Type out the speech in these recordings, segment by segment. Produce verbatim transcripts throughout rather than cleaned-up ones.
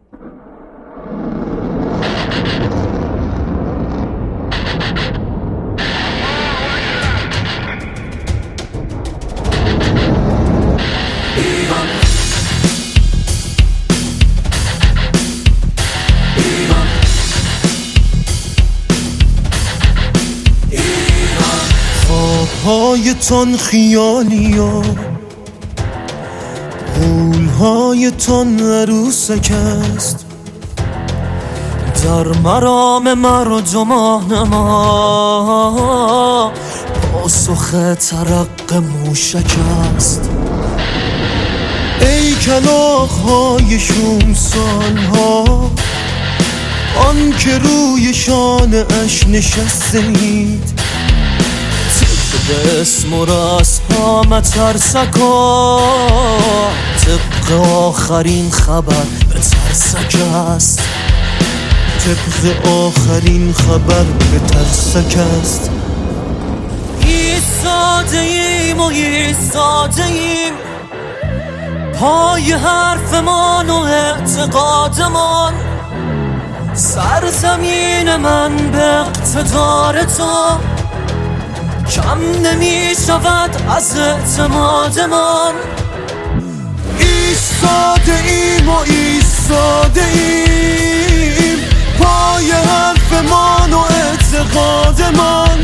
خوابهایتان خیالی و غولهایتان عروسک است، در مرام مردمان ما پاسخ ترق موشک است. ای کلاغ‌های شوم سالها، آن که روی شانه‌اش نشستید، طبق اسم و رسم مترسکا، طبق آخرین خبر به ترسک است، طبق آخرین خبر به ترسک است. ایستاده ایم و ایستاده ایم، پای حرفمان و اعتقادمان، سرزمین من به اقتدار تو کم نمی شود از اعتمادمان. ایستاده ایم و ایستاده ایم، پای حرفمان و اعتقادمان،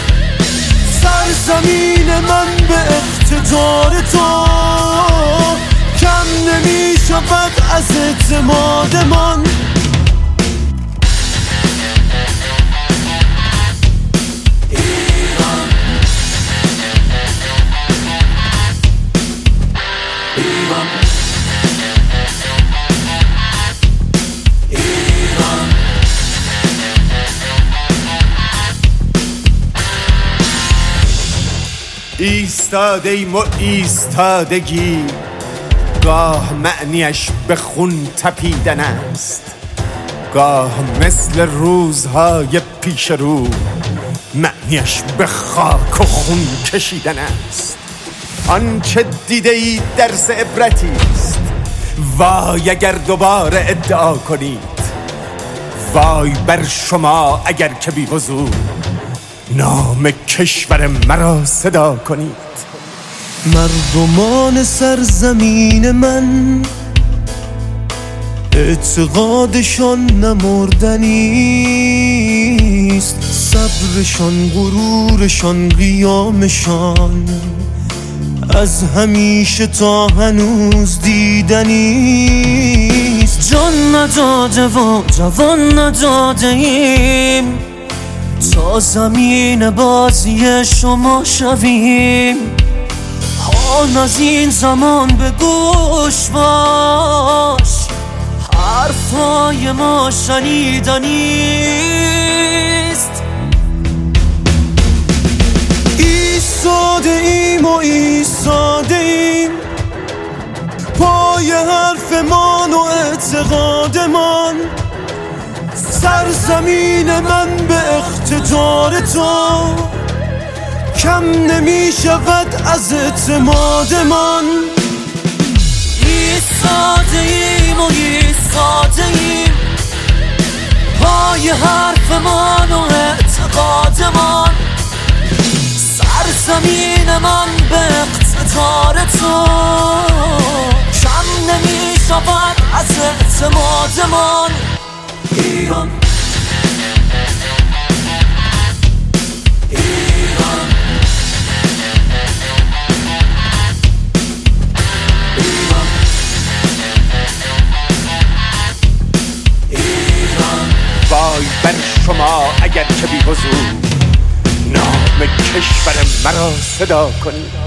سرزمین من به اقتدار تو کم نمی شود از اعتمادمان. ایستاده ایم و ایستادگی، گاه معنیش به خون تپیدن است، گاه مثل روزهای پیش رو معنیش به خاک و خون کشیدن است. آنچه دیده اید درس عبرتی است، وای اگر دوباره ادعا کنید، وای بر شما اگر که بی وضوح نام کشور مرا صدا کنید. مردمان سرزمین من اعتقادشان نمردنیست، صبرشان، غرورشان، قیامشان از همیشه تا هنوز دیدنیست. جان نداده و جوان نداده ایم، تا زمین بازی شما شویم. آن از این زمان به گوش باش، حرفای ما شنیدنیست. ایستاده ایم و ایستاده ایم، پای حرفمان و اعتقادمان، سرزمین من به اقتدار تو کم نمی شود از اعتمادمان. ایستاده ایم و ایستاده ایم، پای حرفمان و اعتقادمان، سرزمین من به اقتدار تو کم نمی شود از اعتمادمان. ایران ایران ایران ایران وای بر شما اگر که بی حضور نام کشور مرا صدا کنید.